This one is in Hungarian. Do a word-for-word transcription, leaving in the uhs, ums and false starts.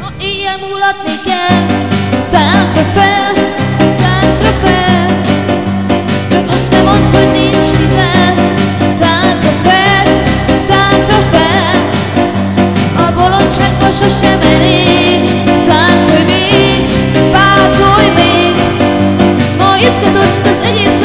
Ha éjjel mulatni kell, táncra fel, táncra fel. Csak azt nem mondd, hogy nincs kivel. Táncra fel, táncra fel. A bolondságban sosem elég. Táncolj még, párcolj még. Ma izgatott az egész